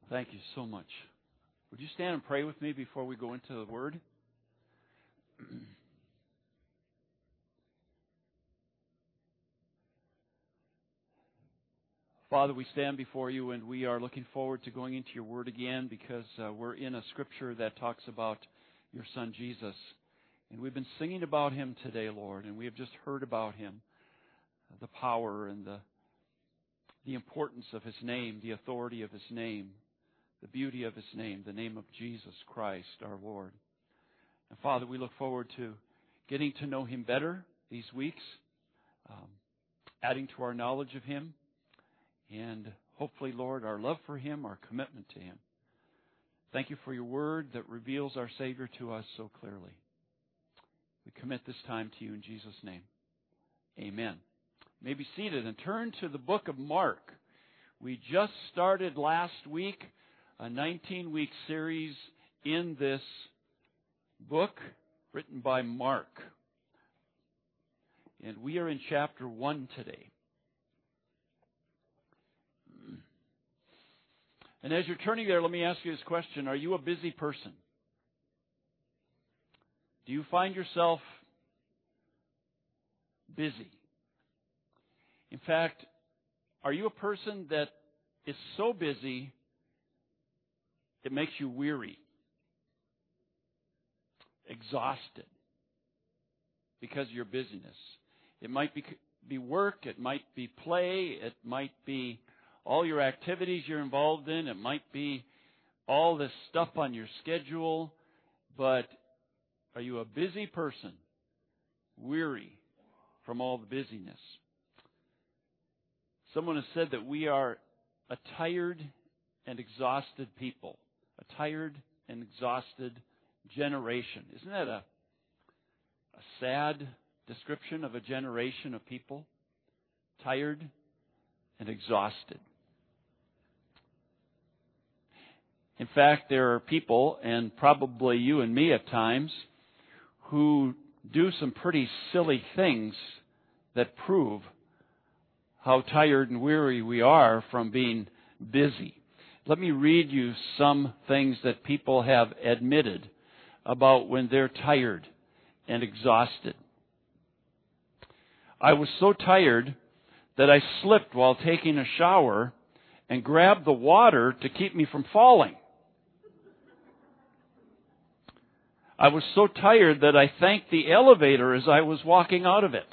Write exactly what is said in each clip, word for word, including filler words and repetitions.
Thank you so much. Would you stand and pray with me before we go into the Word? Father, we stand before you and we are looking forward to going into your Word again because uh, we're in a scripture that talks about your Son Jesus. And we've been singing about him today, Lord, and we have just heard about him, the power and the, the importance of his name, the authority of his name, the beauty of his name, the name of Jesus Christ, our Lord. And Father, we look forward to getting to know him better these weeks, um, adding to our knowledge of him, and hopefully, Lord, our love for him, our commitment to him. Thank you for your word that reveals our Savior to us so clearly. We commit this time to you in Jesus' name. Amen. You may be seated and turn to the book of Mark. We just started last week a nineteen-week series in this book written by Mark. And we are in chapter one today. And as you're turning there, let me ask you this question. Are you a busy person? Do you find yourself busy? In fact, are you a person that is so busy it makes you weary, exhausted because of your busyness? It might be, be work, it might be play, it might be all your activities you're involved in, it might be all this stuff on your schedule, but are you a busy person, weary from all the busyness? Someone has said that we are a tired and exhausted people, a tired and exhausted generation. Isn't that a, a sad description of a generation of people? Tired and exhausted. In fact, there are people, and probably you and me at times, who do some pretty silly things that prove how tired and weary we are from being busy. Let me read you some things that people have admitted about when they're tired and exhausted. I was so tired that I slipped while taking a shower and grabbed the water to keep me from falling. I was so tired that I thanked the elevator as I was walking out of it.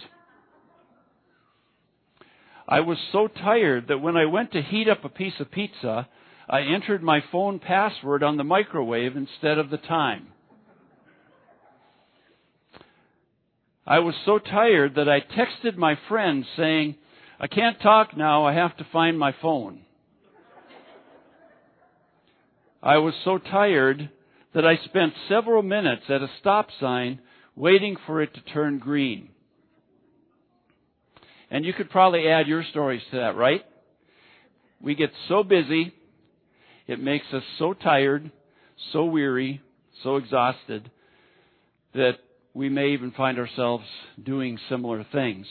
I was so tired that when I went to heat up a piece of pizza, I entered my phone password on the microwave instead of the time. I was so tired that I texted my friend saying, "I can't talk now, I have to find my phone." I was so tired that I spent several minutes at a stop sign waiting for it to turn green. And you could probably add your stories to that, right? We get so busy, it makes us so tired, so weary, so exhausted, that we may even find ourselves doing similar things.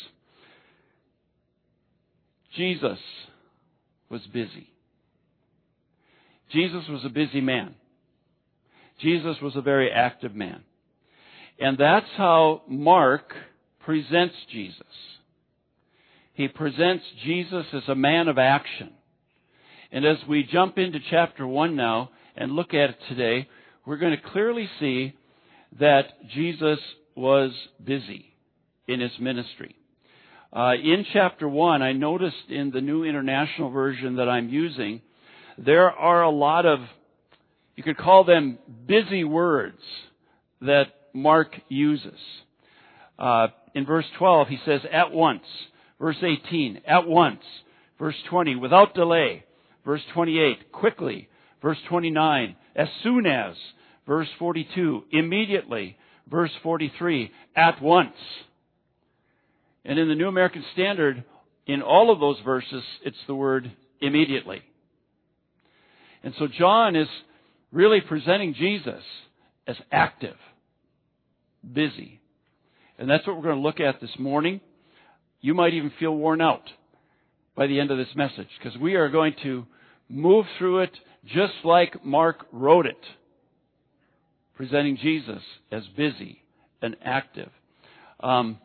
Jesus was busy. Jesus was a busy man. Jesus was a very active man. And that's how Mark presents Jesus. He presents Jesus as a man of action. And as we jump into chapter one now and look at it today, we're going to clearly see that Jesus was busy in his ministry. Uh, in chapter one, I noticed in the New International Version that I'm using, there are a lot of, you could call them busy words that Mark uses. Uh, in verse twelve, he says, at once. Verse eighteen, at once. Verse twenty, without delay. Verse twenty-eight, quickly. Verse twenty-nine, as soon as. Verse forty-two, immediately. Verse forty-three, at once. And in the New American Standard, in all of those verses, it's the word immediately. And so John is really presenting Jesus as active, busy. And that's what we're going to look at this morning. You might even feel worn out by the end of this message, because we are going to move through it just like Mark wrote it, presenting Jesus as busy and active. Um,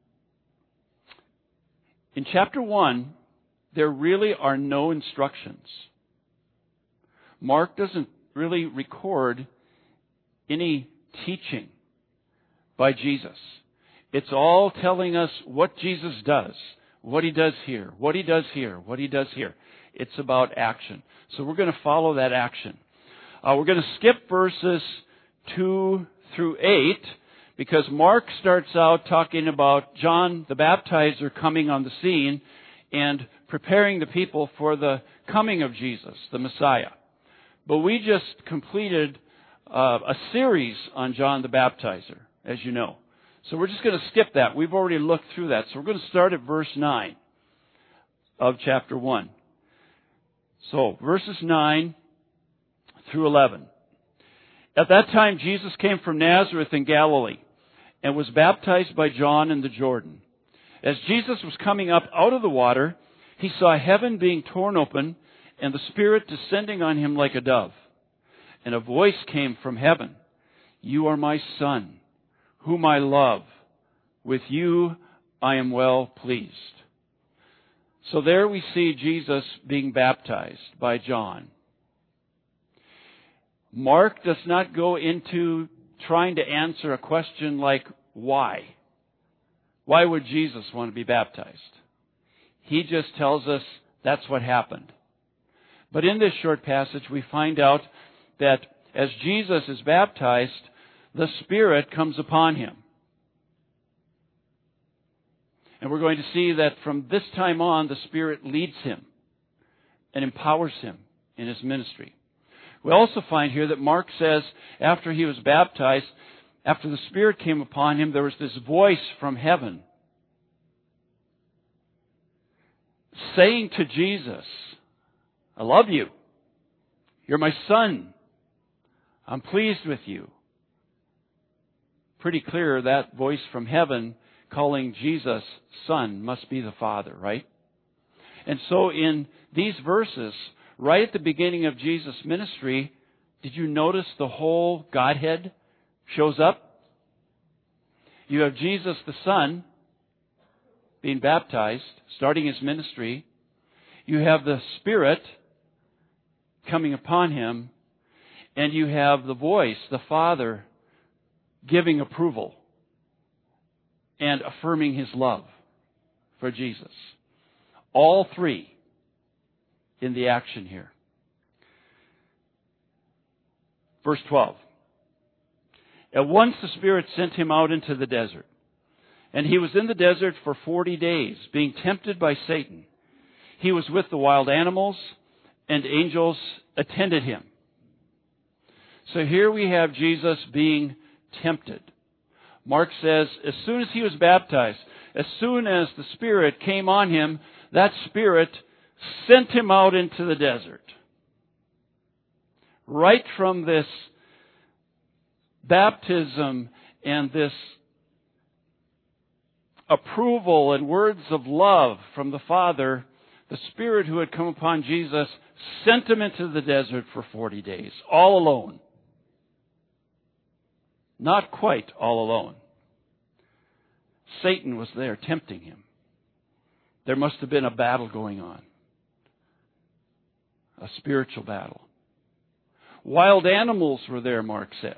in chapter one, there really are no instructions. Mark doesn't really record any teaching by Jesus. It's all telling us what Jesus does, what He does here, what He does here, what He does here. It's about action. So we're going to follow that action. Uh, we're going to skip verses two through eight because Mark starts out talking about John the Baptizer coming on the scene and preparing the people for the coming of Jesus, the Messiah. But we just completed uh, a series on John the Baptizer, as you know. So we're just going to skip that. We've already looked through that. So we're going to start at verse nine of chapter one. So, verses nine through eleven. At that time, Jesus came from Nazareth in Galilee and was baptized by John in the Jordan. As Jesus was coming up out of the water, He saw heaven being torn open and the Spirit descending on Him like a dove. And a voice came from heaven, "You are my Son, whom I love. With you I am well pleased." So there we see Jesus being baptized by John. Mark does not go into trying to answer a question like, why? Why would Jesus want to be baptized? He just tells us that's what happened. But in this short passage, we find out that as Jesus is baptized, the Spirit comes upon Him. And we're going to see that from this time on, the Spirit leads Him and empowers Him in His ministry. We also find here that Mark says after He was baptized, after the Spirit came upon Him, there was this voice from heaven saying to Jesus, "I love you. You're my Son. I'm pleased with you." Pretty clear that voice from heaven calling Jesus Son must be the Father, right? And so in these verses, right at the beginning of Jesus' ministry, did you notice the whole Godhead shows up? You have Jesus the Son being baptized, starting His ministry. You have the Spirit coming upon Him, and you have the voice, the Father, giving approval and affirming His love for Jesus. All three in the action here. Verse twelve. At once the Spirit sent Him out into the desert. And He was in the desert for forty days, being tempted by Satan. He was with the wild animals, and angels attended Him. So here we have Jesus being tempted. Mark says, as soon as He was baptized, as soon as the Spirit came on Him, that Spirit sent Him out into the desert. Right from this baptism and this approval and words of love from the Father, the Spirit who had come upon Jesus sent Him into the desert for forty days, all alone. Not quite all alone. Satan was there tempting Him. There must have been a battle going on. A spiritual battle. Wild animals were there, Mark says.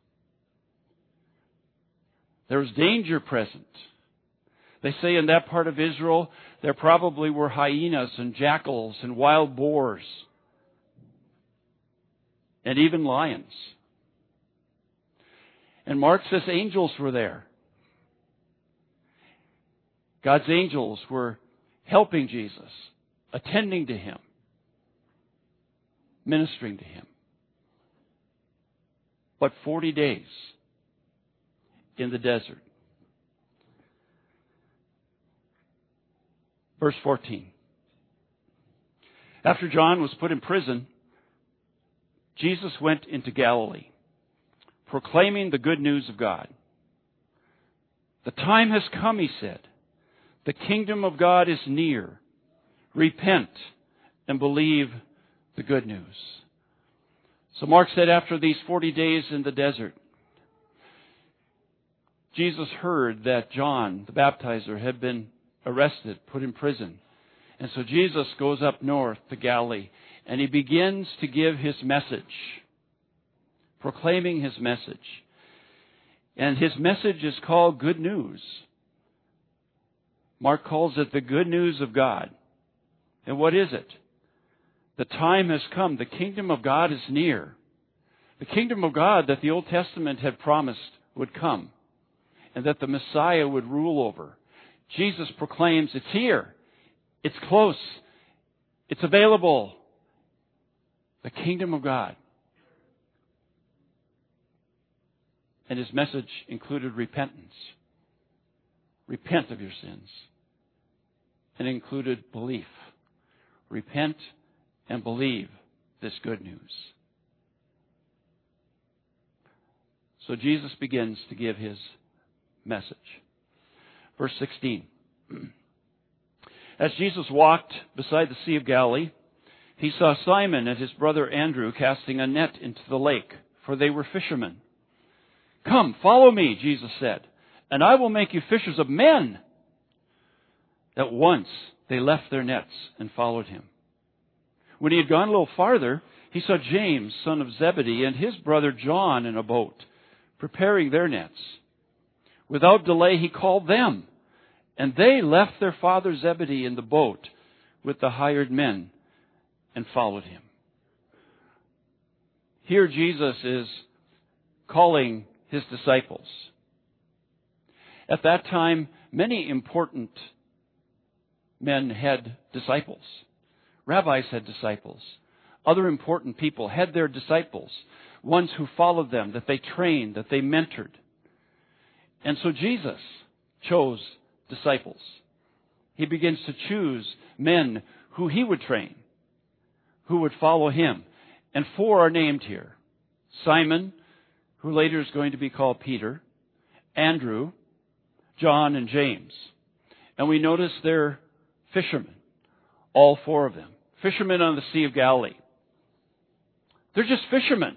There was danger present. They say in that part of Israel, there probably were hyenas and jackals and wild boars. And even lions. And Mark says angels were there. God's angels were helping Jesus, attending to Him, ministering to Him. But forty days in the desert. Verse fourteen. After John was put in prison, Jesus went into Galilee, proclaiming the good news of God. The time has come, He said. The kingdom of God is near. Repent and believe the good news. So Mark said after these forty days in the desert, Jesus heard that John, the baptizer, had been arrested, put in prison. And so Jesus goes up north to Galilee, and he begins to give his message, proclaiming his message. And his message is called Good News. Mark calls it the good news of God. And what is it? The time has come. The kingdom of God is near. The kingdom of God that the Old Testament had promised would come, and that the Messiah would rule over. Jesus proclaims, it's here. It's close. It's available. The kingdom of God. And his message included repentance. Repent of your sins. And included belief. Repent and believe this good news. So Jesus begins to give his message. Verse sixteen. As Jesus walked beside the Sea of Galilee, he saw Simon and his brother Andrew casting a net into the lake, for they were fishermen. Come, follow me, Jesus said, and I will make you fishers of men. At once they left their nets and followed him. When he had gone a little farther, he saw James, son of Zebedee, and his brother John in a boat, preparing their nets. Without delay he called them, and they left their father Zebedee in the boat with the hired men and followed him. Here Jesus is calling his disciples. At that time, many important men had disciples. Rabbis had disciples. Other important people had their disciples, ones who followed them, that they trained, that they mentored. And so Jesus chose disciples. He begins to choose men who he would train, who would follow him. And four are named here. Simon, who later is going to be called Peter, Andrew, John, and James. And we notice they're fishermen, all four of them. Fishermen on the Sea of Galilee. They're just fishermen.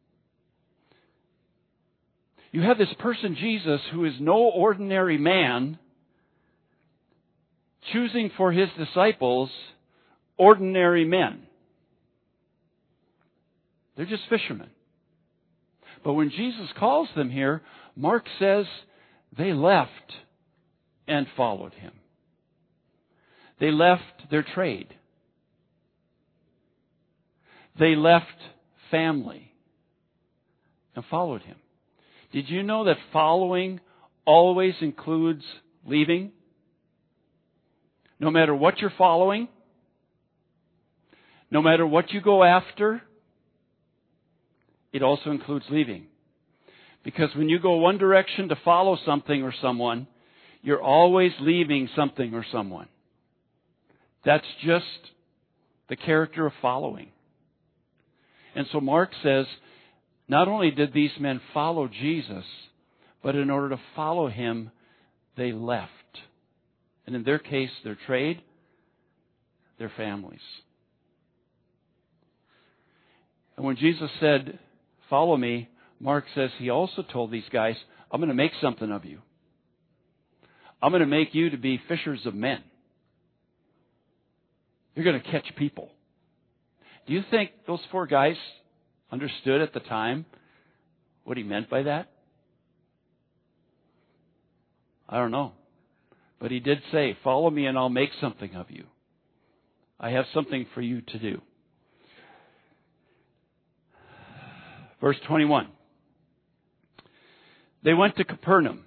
You have this person, Jesus, who is no ordinary man, choosing for his disciples ordinary men. They're just fishermen. But when Jesus calls them here, Mark says they left and followed him. They left their trade. They left family and followed him. Did you know that following always includes leaving? No matter what you're following, no matter what you go after, it also includes leaving. Because when you go one direction to follow something or someone, you're always leaving something or someone. That's just the character of following. And so Mark says, not only did these men follow Jesus, but in order to follow him, they left. And in their case, their trade, their families. And when Jesus said, follow me, Mark says he also told these guys, I'm going to make something of you. I'm going to make you to be fishers of men. You're going to catch people. Do you think those four guys understood at the time what he meant by that? I don't know. But he did say, follow me and I'll make something of you. I have something for you to do. Verse twenty-one. They went to Capernaum,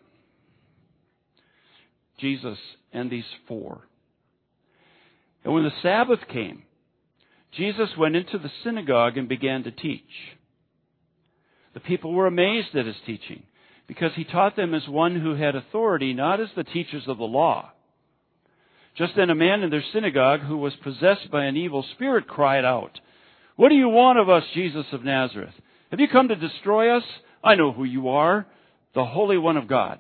Jesus and these four. And when the Sabbath came, Jesus went into the synagogue and began to teach. The people were amazed at his teaching, because he taught them as one who had authority, not as the teachers of the law. Just then a man in their synagogue who was possessed by an evil spirit cried out, "What do you want of us, Jesus of Nazareth? Have you come to destroy us? I know who you are, the Holy One of God."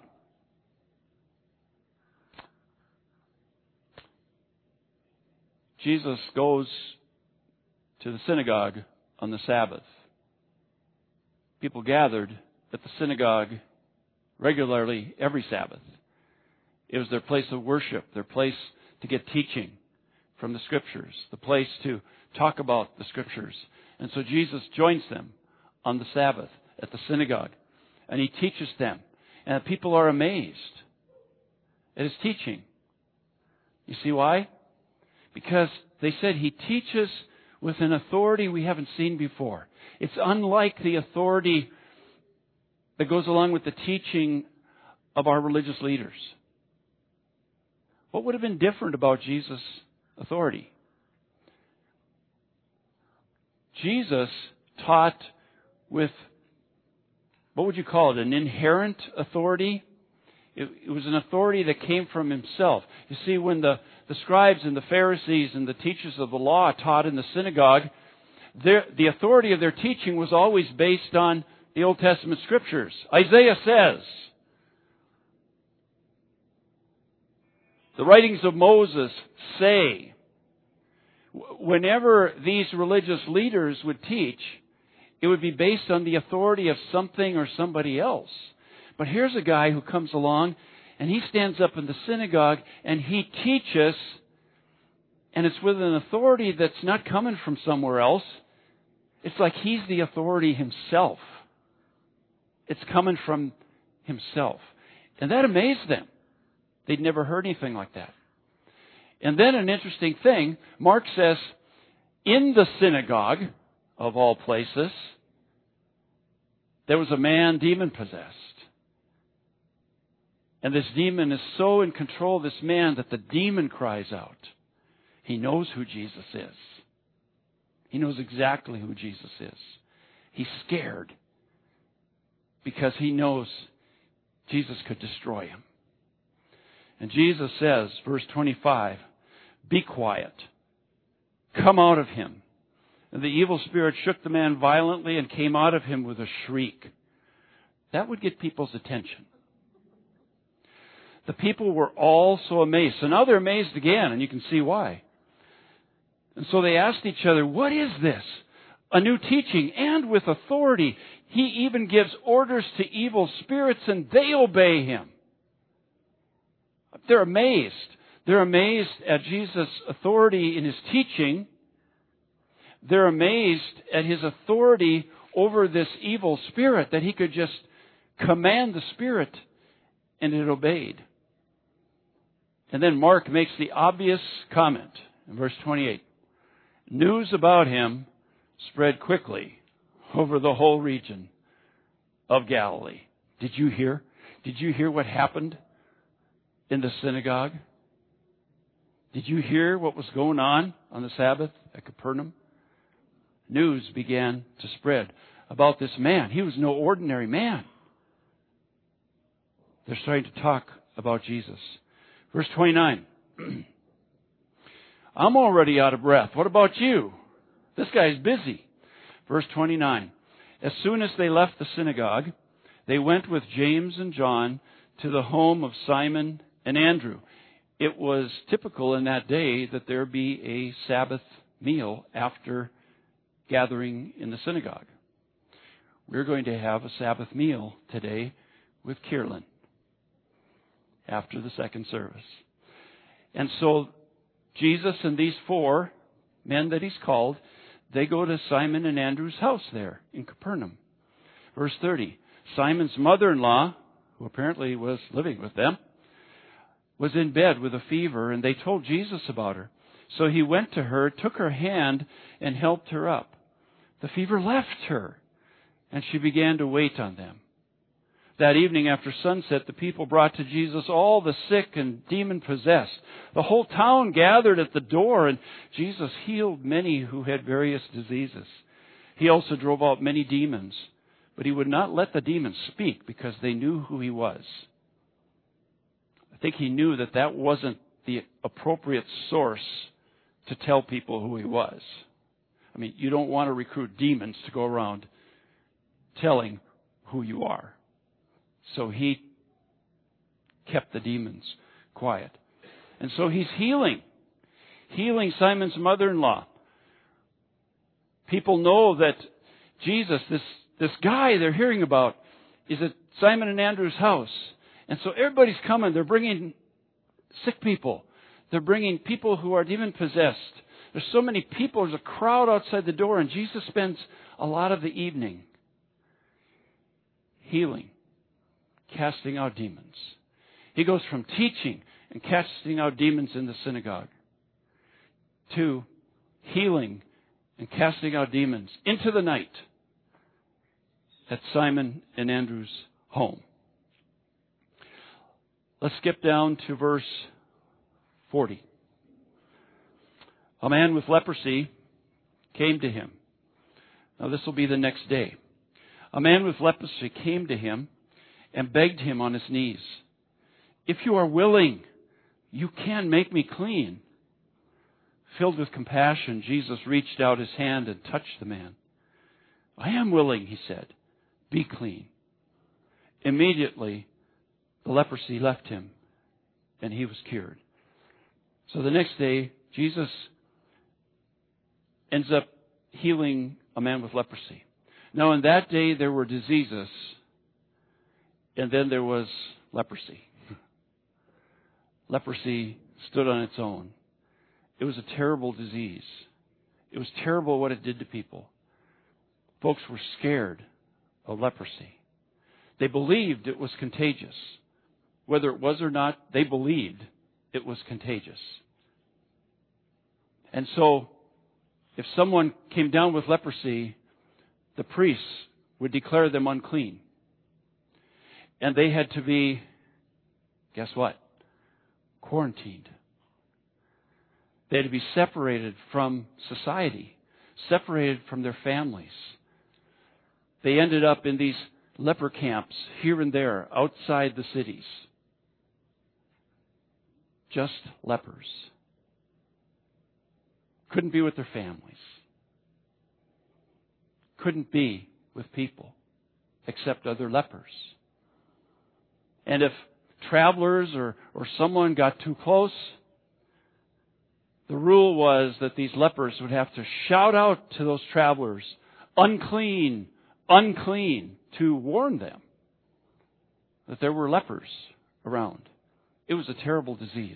Jesus goes to the synagogue on the Sabbath. people gathered at the synagogue regularly every Sabbath. It was their place of worship, their place to get teaching from the Scriptures, the place to talk about the Scriptures. And so Jesus joins them on the Sabbath at the synagogue, and He teaches them. And the people are amazed at His teaching. You see why? Because they said He teaches with an authority we haven't seen before. It's unlike the authority that goes along with the teaching of our religious leaders. What would have been different about Jesus' authority? Jesus taught with, what would you call it, an inherent authority? It, it was an authority that came from Himself. You see, when the, the scribes and the Pharisees and the teachers of the law taught in the synagogue, their, the authority of their teaching was always based on the Old Testament Scriptures. Isaiah says, the writings of Moses say. Whenever these religious leaders would teach, it would be based on the authority of something or somebody else. But here's a guy who comes along and he stands up in the synagogue and he teaches, and it's with an authority that's not coming from somewhere else. It's like He's the authority Himself. It's coming from Himself. And that amazed them. They'd never heard anything like that. And then an interesting thing, Mark says, in the synagogue, of all places, there was a man demon-possessed. And this demon is so in control of this man that the demon cries out. He knows who Jesus is. He knows exactly who Jesus is. He's scared because he knows Jesus could destroy him. And Jesus says, verse twenty-five, "Be quiet. Come out of him." And the evil spirit shook the man violently and came out of him with a shriek. That would get people's attention. The people were all so amazed. So now they're amazed again, and you can see why. And so they asked each other, "What is this? A new teaching and with authority. He even gives orders to evil spirits and they obey Him." They're amazed. They're amazed at Jesus' authority in His teaching. They're amazed at His authority over this evil spirit, that He could just command the spirit and it obeyed. And then Mark makes the obvious comment in verse twenty-eight. News about Him spread quickly over the whole region of Galilee. Did you hear? Did you hear what happened in the synagogue? Did you hear what was going on on the Sabbath at Capernaum? News began to spread about this man. He was no ordinary man. They're starting to talk about Jesus. Verse twenty-nine. I'm already out of breath. What about you? This guy's busy. Verse twenty-nine. As soon as they left the synagogue, they went with James and John to the home of Simon and Andrew. It was typical in that day that there be a Sabbath meal after gathering in the synagogue. We're going to have a Sabbath meal today with Kierland after the second service. And so Jesus and these four men that He's called, they go to Simon and Andrew's house there in Capernaum. Verse thirty. Simon's mother-in-law, who apparently was living with them, was in bed with a fever, and they told Jesus about her. So He went to her, took her hand, and helped her up. The fever left her, and she began to wait on them. That evening after sunset, the people brought to Jesus all the sick and demon-possessed. The whole town gathered at the door, and Jesus healed many who had various diseases. He also drove out many demons, but He would not let the demons speak because they knew who He was. I think He knew that that wasn't the appropriate source to tell people who He was. I mean, you don't want to recruit demons to go around telling who you are. So He kept the demons quiet. And so He's healing. Healing Simon's mother-in-law. People know that Jesus, this, this guy they're hearing about is at Simon and Andrew's house. And so everybody's coming. They're bringing sick people. They're bringing people who are demon-possessed. There's so many people. There's a crowd outside the door. And Jesus spends a lot of the evening healing, casting out demons. He goes from teaching and casting out demons in the synagogue to healing and casting out demons into the night at Simon and Andrew's home. Let's skip down to verse forty. A man with leprosy came to him. Now this will be the next day. A man with leprosy came to him and begged him on his knees, "If you are willing, you can make me clean." Filled with compassion, Jesus reached out his hand and touched the man. "I am willing," he said. "Be clean." Immediately, the leprosy left him, and he was cured. So the next day, Jesus ends up healing a man with leprosy. Now, in that day, there were diseases, and then there was leprosy. Leprosy stood on its own. It was a terrible disease. It was terrible what it did to people. Folks were scared of leprosy. They believed it was contagious. Whether it was or not, they believed it was contagious. And so, if someone came down with leprosy, the priests would declare them unclean. And they had to be, guess what? Quarantined. They had to be separated from society, separated from their families. They ended up in these leper camps here and there outside the cities. Just lepers. Couldn't be with their families. Couldn't be with people except other lepers. And if travelers or, or someone got too close, the rule was that these lepers would have to shout out to those travelers, "Unclean, unclean," to warn them that there were lepers around. It was a terrible disease.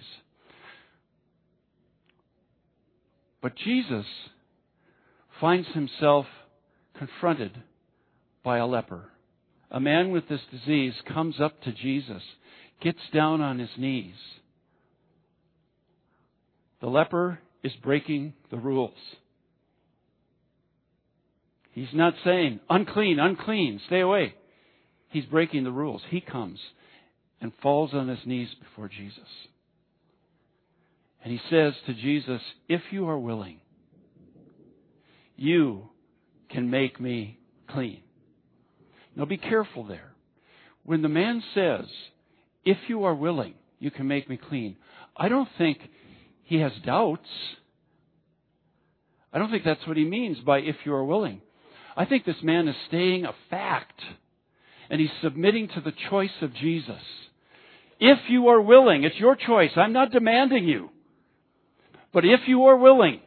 But Jesus finds himself confronted by a leper. A man with this disease comes up to Jesus, gets down on his knees. The leper is breaking the rules. He's not saying, "Unclean, unclean, stay away." He's breaking the rules. He comes and falls on his knees before Jesus. And he says to Jesus, "If you are willing, you can make me clean." Now be careful there. When the man says, "If you are willing, you can make me clean," I don't think he has doubts. I don't think that's what he means by "if you are willing." I think this man is stating a fact, and he's submitting to the choice of Jesus. If you are willing, it's your choice. I'm not demanding you. But if you are willing,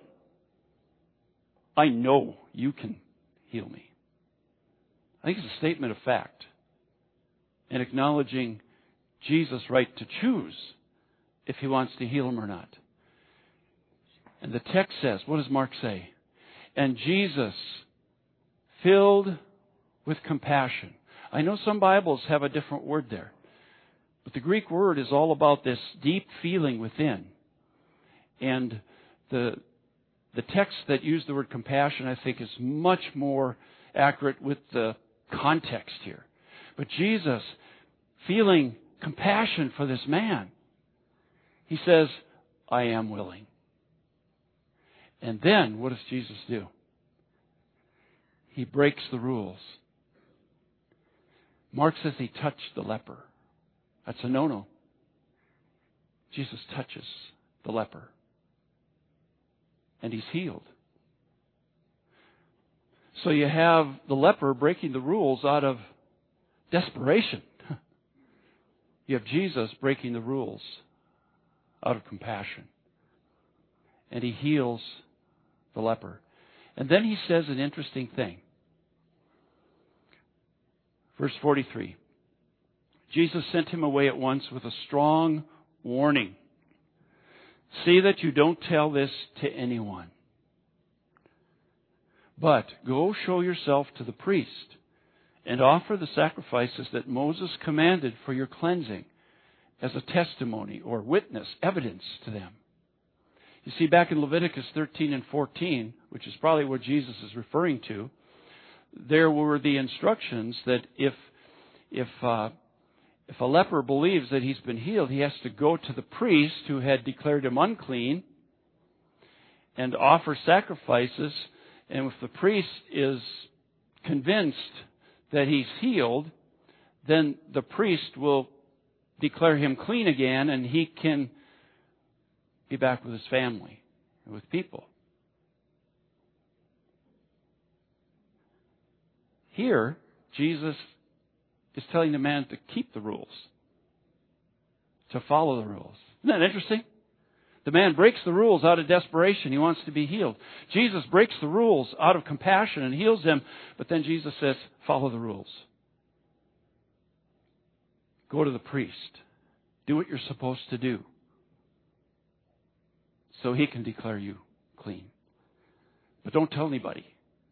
I know you can heal me. I think it's a statement of fact and acknowledging Jesus' right to choose if he wants to heal him or not. And the text says, what does Mark say? And Jesus, filled with compassion. I know some Bibles have a different word there, but the Greek word is all about this deep feeling within. And the the text that used the word compassion, I think, is much more accurate with the context here. But Jesus, feeling compassion for this man, he says, "I am willing." And then, what does Jesus do? He breaks the rules. Mark says he touched the leper. That's a no-no. Jesus touches the leper. And he's healed. So you have the leper breaking the rules out of desperation. You have Jesus breaking the rules out of compassion. And he heals the leper. And then he says an interesting thing. Verse forty-three. Jesus sent him away at once with a strong warning. See that you don't tell this to anyone. But go show yourself to the priest and offer the sacrifices that Moses commanded for your cleansing as a testimony or witness, evidence to them. You see, back in Leviticus thirteen and fourteen, which is probably what Jesus is referring to, there were the instructions that if if uh, if a leper believes that he's been healed, he has to go to the priest who had declared him unclean and offer sacrifices. And if the priest is convinced that he's healed, then the priest will declare him clean again, and he can be back with his family and with people. Here, Jesus is telling the man to keep the rules, to follow the rules. Isn't that interesting? The man breaks the rules out of desperation. He wants to be healed. Jesus breaks the rules out of compassion and heals him, but then Jesus says, follow the rules. Go to the priest. Do what you're supposed to do so he can declare you clean. But don't tell anybody.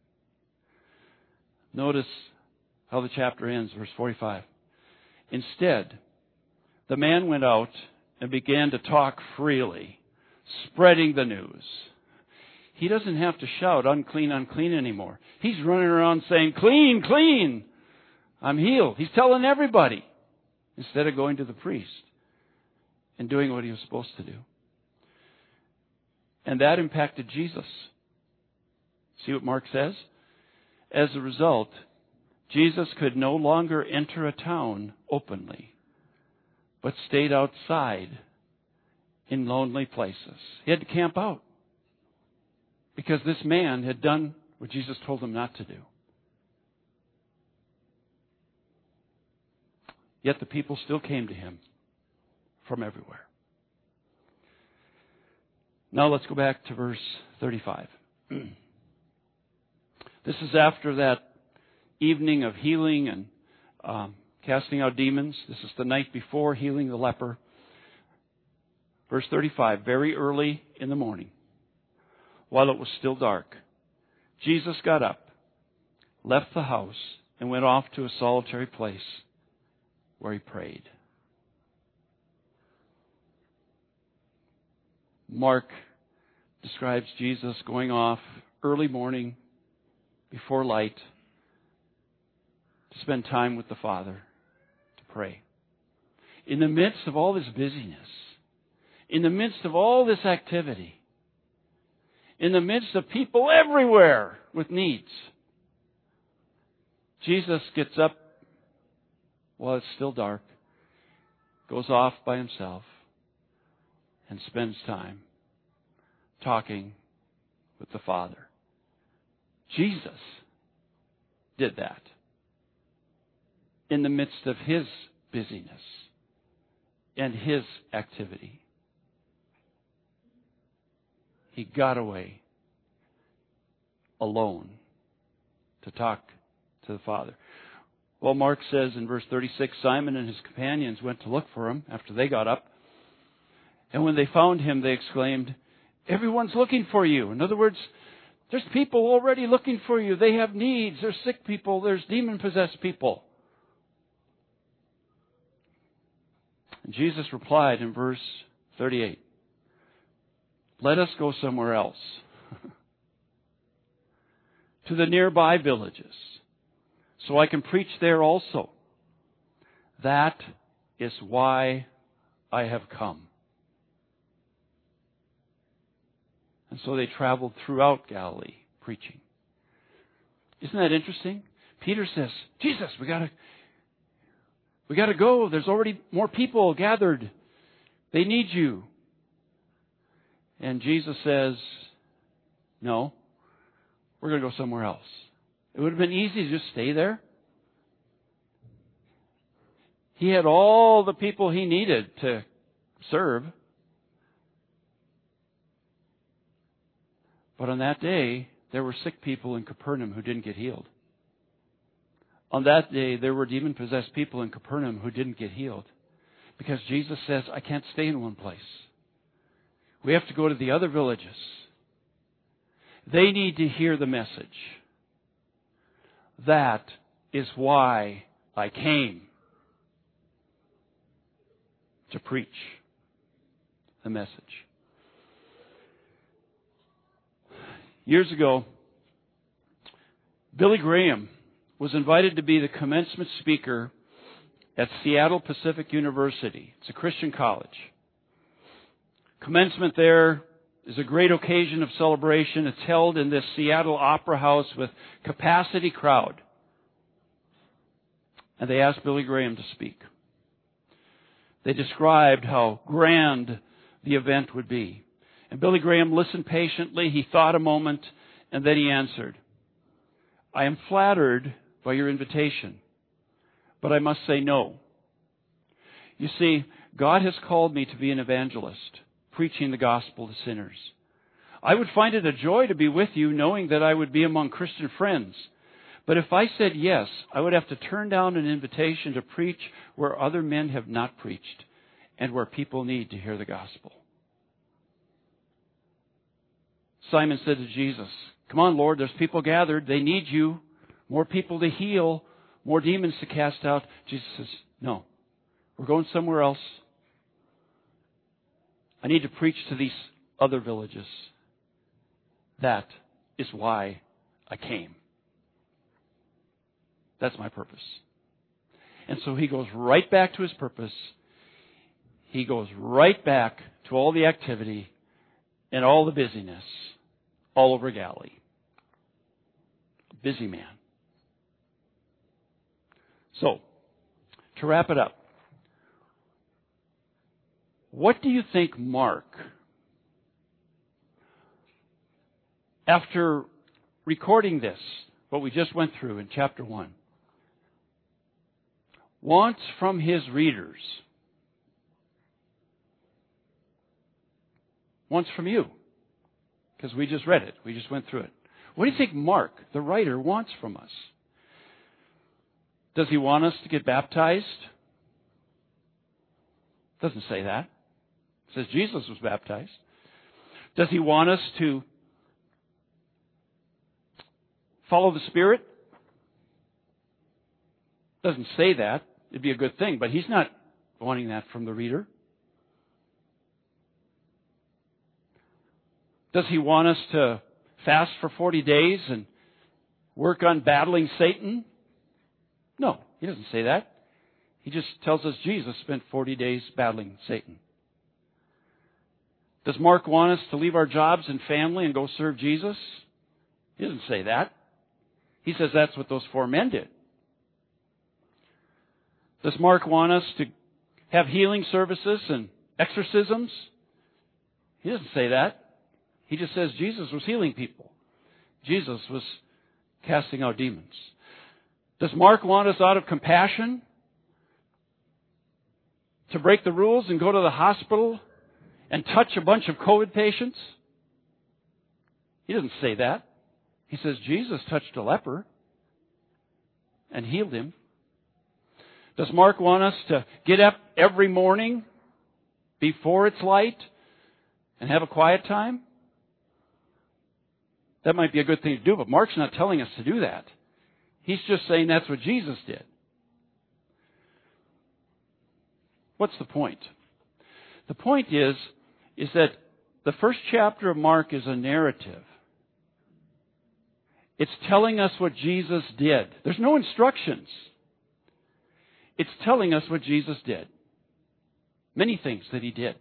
Notice how the chapter ends, verse forty-five. Instead, the man went out and began to talk freely, spreading the news. He doesn't have to shout, unclean, unclean anymore. He's running around saying, clean, clean. I'm healed. He's telling everybody instead of going to the priest and doing what he was supposed to do. And that impacted Jesus. See what Mark says? As a result, Jesus could no longer enter a town openly, but stayed outside in lonely places. He had to camp out because this man had done what Jesus told him not to do. Yet the people still came to him from everywhere. Now let's go back to verse thirty-five. This is after that evening of healing and um, casting out demons. This is the night before healing the leper. Verse thirty-five, very early in the morning, while it was still dark, Jesus got up, left the house, and went off to a solitary place where he prayed. Mark describes Jesus going off early morning before light to spend time with the Father, to pray. In the midst of all this busyness, in the midst of all this activity, in the midst of people everywhere with needs, Jesus gets up while it's still dark, goes off by himself, and spends time talking with the Father. Jesus did that in the midst of his busyness and his activity. He got away alone to talk to the Father. Well, Mark says in verse thirty-six, Simon and his companions went to look for him after they got up. And when they found him, they exclaimed, everyone's looking for you. In other words, there's people already looking for you. They have needs. There's sick people. There's demon-possessed people. And Jesus replied in verse thirty-eight, let us go somewhere else, to the nearby villages, so I can preach there also. That is why I have come. And so they traveled throughout Galilee preaching. Isn't that interesting? Peter says, Jesus, we gotta, we gotta go. There's already more people gathered. They need you. And Jesus says, no, we're going to go somewhere else. It would have been easy to just stay there. He had all the people he needed to serve. But on that day, there were sick people in Capernaum who didn't get healed. On that day, there were demon-possessed people in Capernaum who didn't get healed. Because Jesus says, I can't stay in one place. We have to go to the other villages. They need to hear the message. That is why I came to preach the message. Years ago, Billy Graham was invited to be the commencement speaker at Seattle Pacific University. It's a Christian college. Commencement there is a great occasion of celebration. It's held in this Seattle Opera House with capacity crowd. And they asked Billy Graham to speak. They described how grand the event would be. And Billy Graham listened patiently. He thought a moment, and then he answered, I am flattered by your invitation, but I must say no. You see, God has called me to be an evangelist, preaching the gospel to sinners. I would find it a joy to be with you, knowing that I would be among Christian friends. But if I said yes, I would have to turn down an invitation to preach where other men have not preached and where people need to hear the gospel. Simon said to Jesus, come on, Lord, there's people gathered. They need you. More people to heal. More demons to cast out. Jesus says, no, we're going somewhere else. I need to preach to these other villages. That is why I came. That's my purpose. And so he goes right back to his purpose. He goes right back to all the activity and all the busyness all over Galilee. Busy man. So, to wrap it up, what do you think Mark, after recording this, what we just went through in chapter one, wants from his readers, wants from you? Because we just read it. We just went through it. What do you think Mark, the writer, wants from us? Does he want us to get baptized? Doesn't say that. It says Jesus was baptized. Does he want us to follow the Spirit? Doesn't say that. It'd be a good thing, but he's not wanting that from the reader. Does he want us to fast for forty days and work on battling Satan? No, he doesn't say that. He just tells us Jesus spent forty days battling Satan. Does Mark want us to leave our jobs and family and go serve Jesus? He doesn't say that. He says that's what those four men did. Does Mark want us to have healing services and exorcisms? He doesn't say that. He just says Jesus was healing people. Jesus was casting out demons. Does Mark want us out of compassion to break the rules and go to the hospital and touch a bunch of COVID patients? He doesn't say that. He says Jesus touched a leper and healed him. Does Mark want us to get up every morning before it's light and have a quiet time? That might be a good thing to do, but Mark's not telling us to do that. He's just saying that's what Jesus did. What's the point? The point is, is that the first chapter of Mark is a narrative. It's telling us what Jesus did. There's no instructions. It's telling us what Jesus did. Many things that he did.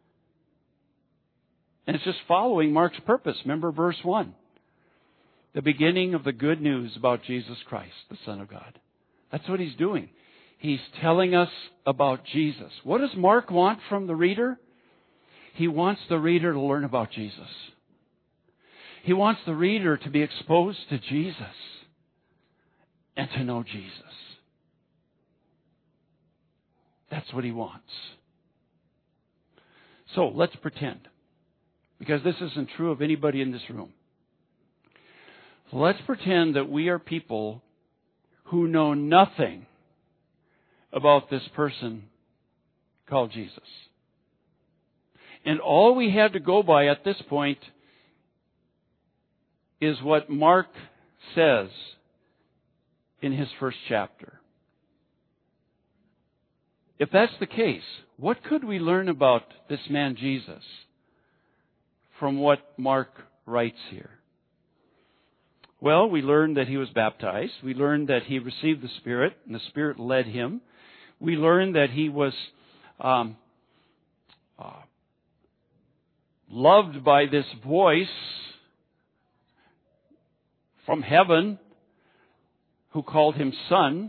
And it's just following Mark's purpose. Remember verse one. The beginning of the good news about Jesus Christ, the Son of God. That's what he's doing. He's telling us about Jesus. What does Mark want from the reader? He wants the reader to learn about Jesus. He wants the reader to be exposed to Jesus and to know Jesus. That's what he wants. So let's pretend, because this isn't true of anybody in this room. Let's pretend that we are people who know nothing about this person called Jesus. And all we have to go by at this point is what Mark says in his first chapter. If that's the case, what could we learn about this man Jesus from what Mark writes here? Well, we learned that he was baptized. We learned that he received the Spirit, and the Spirit led him. We learned that he was um, uh, loved by this voice from heaven who called him Son.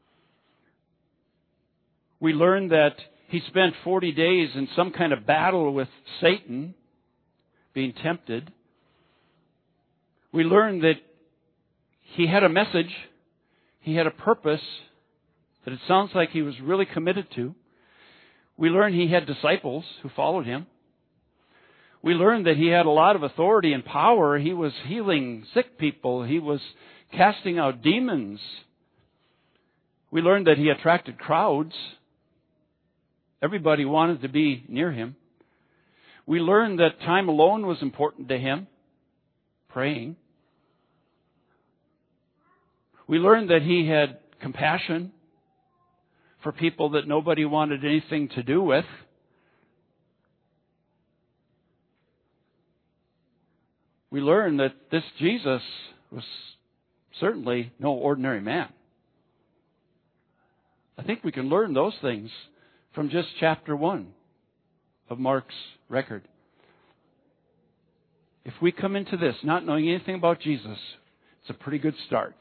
We learned that he spent forty days in some kind of battle with Satan, being tempted. We learned that he had a message, he had a purpose that it sounds like he was really committed to. We learned he had disciples who followed him. We learned that he had a lot of authority and power. He was healing sick people. He was casting out demons. We learned that he attracted crowds. Everybody wanted to be near him. We learned that time alone was important to him, praying. We learned that he had compassion for people that nobody wanted anything to do with. We learned that this Jesus was certainly no ordinary man. I think we can learn those things from just chapter one of Mark's record. If we come into this not knowing anything about Jesus, it's a pretty good start.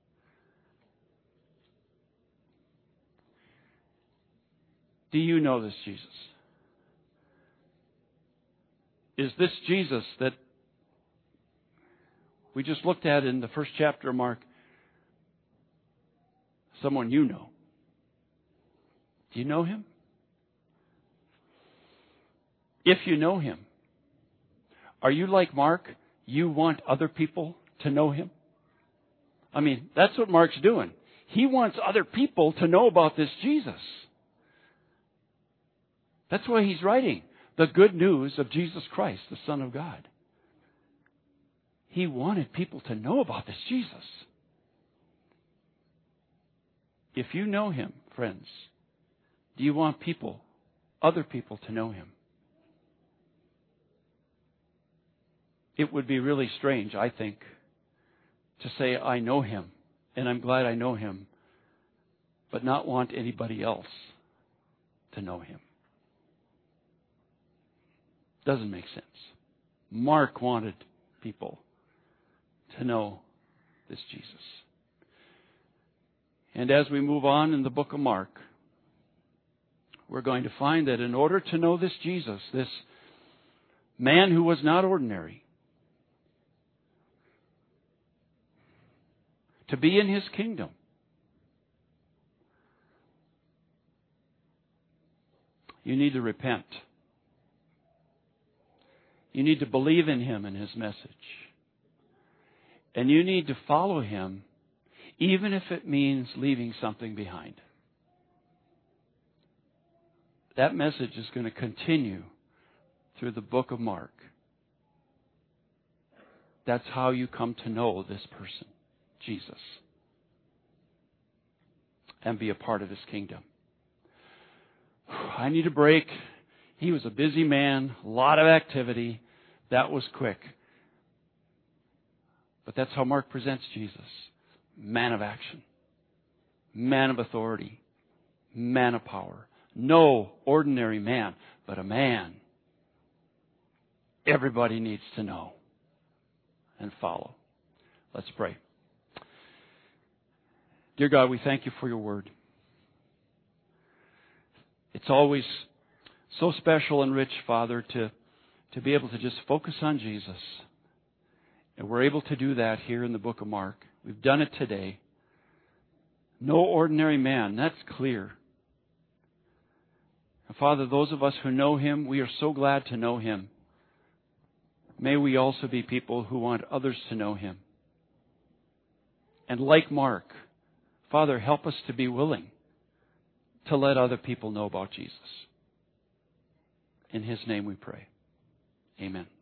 Do you know this Jesus? Is this Jesus that we just looked at in the first chapter of Mark someone you know? Do you know him? If you know him, are you like Mark? You want other people to know him? I mean, that's what Mark's doing. He wants other people to know about this Jesus. That's why he's writing the good news of Jesus Christ, the Son of God. He wanted people to know about this Jesus. If you know him, friends, do you want people, other people, to know him? It would be really strange, I think, to say, I know him, and I'm glad I know him, but not want anybody else to know him. Doesn't make sense. Mark wanted people to know this Jesus. And as we move on in the book of Mark, we're going to find that in order to know this Jesus, this man who was not ordinary, to be in his kingdom, you need to repent. You need to believe in him and his message. And you need to follow him, even if it means leaving something behind. That message is going to continue through the book of Mark. That's how you come to know this person, Jesus, and be a part of his kingdom. I need a break. He was a busy man, a lot of activity. That was quick. But that's how Mark presents Jesus. Man of action. Man of authority. Man of power. No ordinary man, but a man everybody needs to know and follow. Let's pray. Dear God, we thank you for your word. It's always so special and rich, Father, to, to be able to just focus on Jesus. And we're able to do that here in the book of Mark. We've done it today. No ordinary man, that's clear. And Father, those of us who know him, we are so glad to know him. May we also be people who want others to know him. And like Mark, Father, help us to be willing to let other people know about Jesus. In His name we pray. Amen.